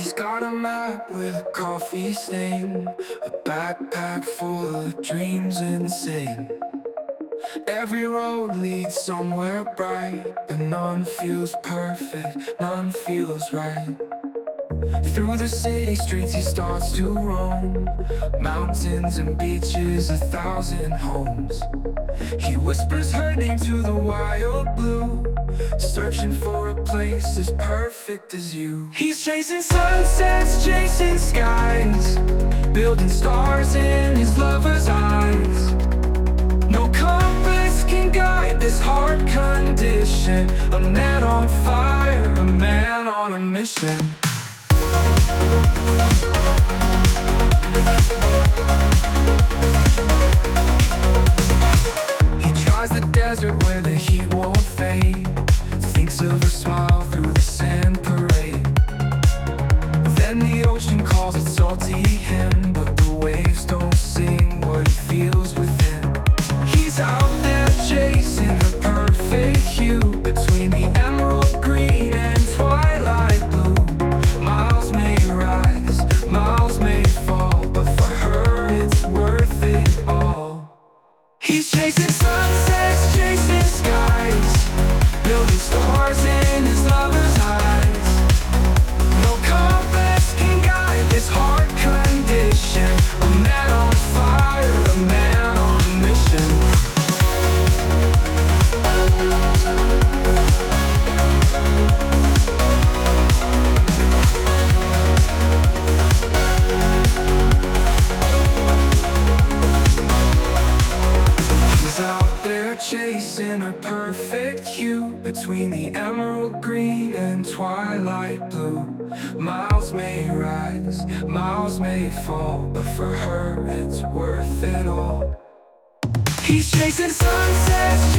He's got a map with a coffee stain, a backpack full of dreams insane. Every road leads somewhere bright, but none feels perfect, none feels right. Through the city streets he starts to roam, mountains and beaches, 1,000 homes. He whispers her name to the wild blue, searching for a place as perfect as you. He's chasing sunsets, chasing skies, building stars in his lover's eyes. No compass can guide this heart condition, a man on fire, a man on a mission. He tries the desert where the heat won't fade, thinks of her smile through the sand parade. Then the ocean calls it salty hymn, but the waves don't sing what he feels within. He's out there chasing the perfect hue between the emerald green and twilight blue. Miles may rise, miles may fall, but for her it's worth it all. He's chasing sunsets, chasing skies, building stars in his lover's eyes. No compass can guide this heart condition, a man on fire, a man on a mission. He's out there chasing a perfect hue between the emerald green and twilight blue. Miles may rise, miles may fall, but for her it's worth it all. He's chasing sunsets,